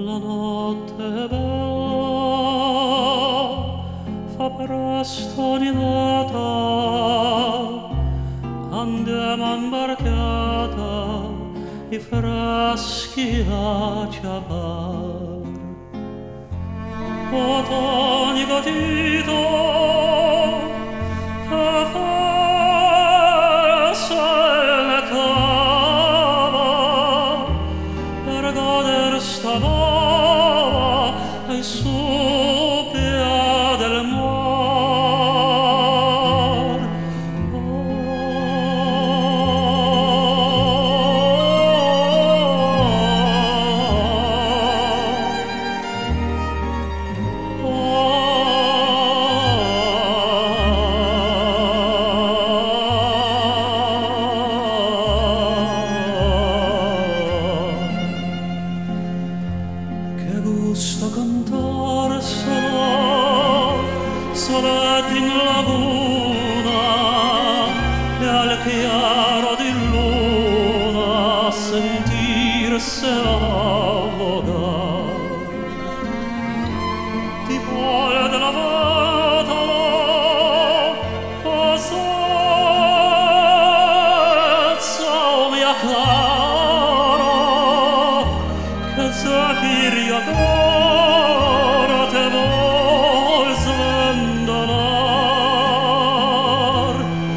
La notte bella fa presto animata, andiamo in barcata i freschi a ciapar. O tonico Tito che farsa le cava per goder stava ai suppia del mar. Che gusto cantare soletti in laguna e al chiaro di luna sentirsi avvogar. Ti vuole della vetala cosezza mia cara, che zefiri ancora te vuol svendolar.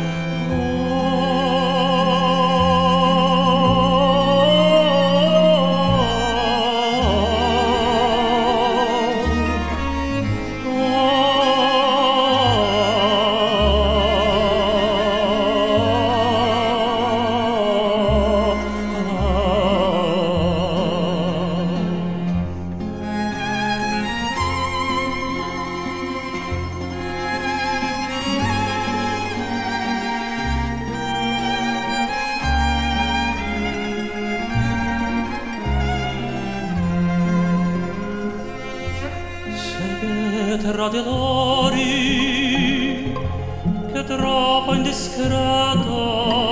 Terra di dolori che troppo indiscreto